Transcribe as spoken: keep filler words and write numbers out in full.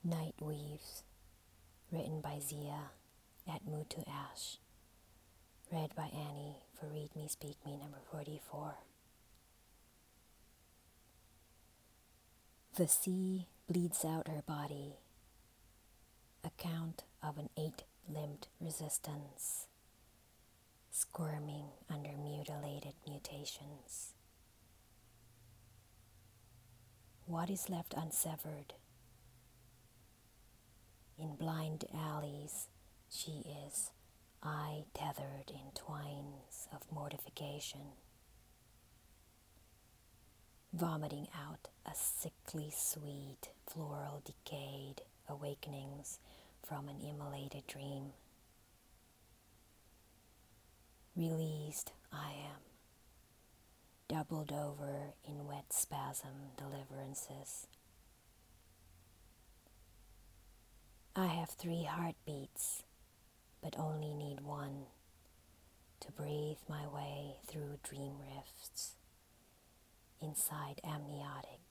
Night Weaves, written by Zia at Mutu Ash, read by Annie for Read Me Speak Me number forty-four. The sea bleeds out her body, account of an eight-limbed resistance, squirming under mutilated mutations. What is left unsevered? In blind alleys, she is eye tethered in twines of mortification, vomiting out a sickly sweet floral decayed awakenings from an immolated dream. Released I am, doubled over in wet spasm deliverances. I have three heartbeats, but only need one to breathe my way through dream rifts inside amniotic